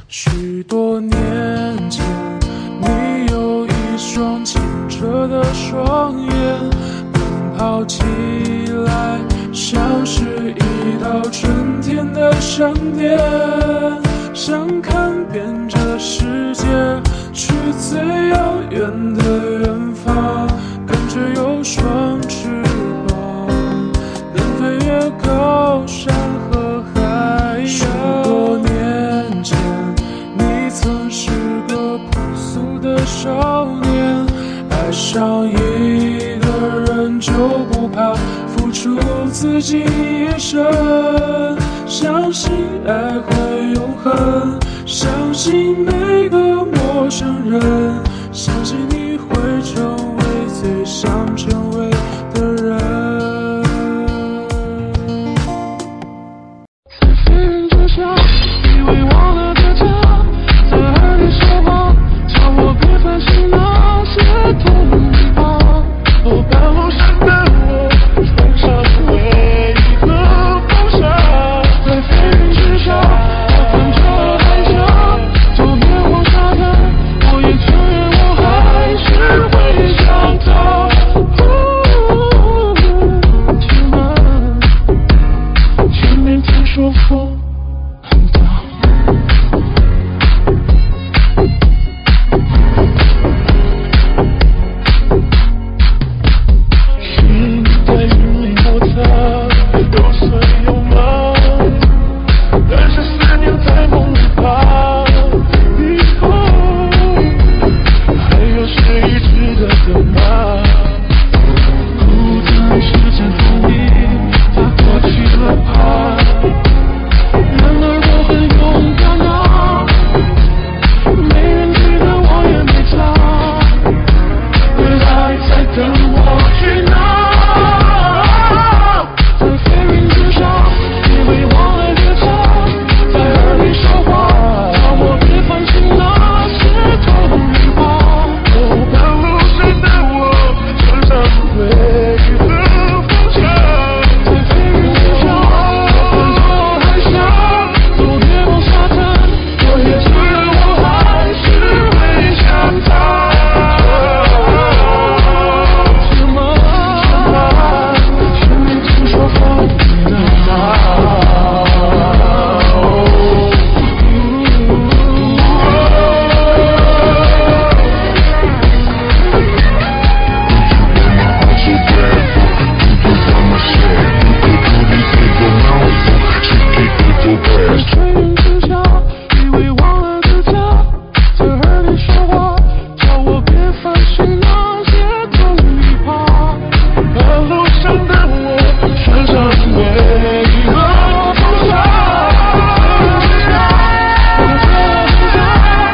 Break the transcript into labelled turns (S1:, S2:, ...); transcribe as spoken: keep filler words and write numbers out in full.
S1: 许多年前，你有一双清澈的双眼，奔跑起来像是一道春天的闪电，想看遍这世界，去最遥远的远方，感觉有双翅膀，能飞越高山和海洋。许多年前，你曾是个朴素的少年，爱上一个人就不怕付出自己一生，相信爱会永恒，相信每